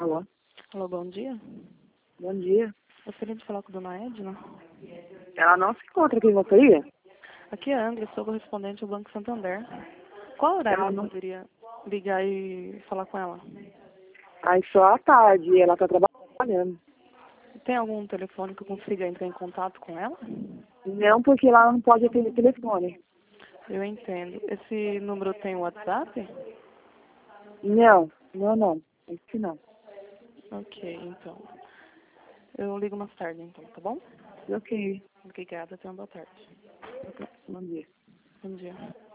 Alô? Alô, bom dia. Bom dia. Gostaria de falar com a dona Edna. Ela não se encontra aqui em Votoria? Aqui é a Angela, sou correspondente ao Banco Santander. Qual horário Ela eu não... poderia ligar e falar com ela? Aí só à tarde, ela tá trabalhando. Tem algum telefone que eu consiga entrar em contato com ela? Não, porque ela não pode atender telefone. Eu entendo. Esse número tem WhatsApp? Não. Esse não. Ok, então. Eu ligo mais tarde, então, tá bom? Ok. Obrigada, tenha uma boa tarde. Bom dia. Bom dia.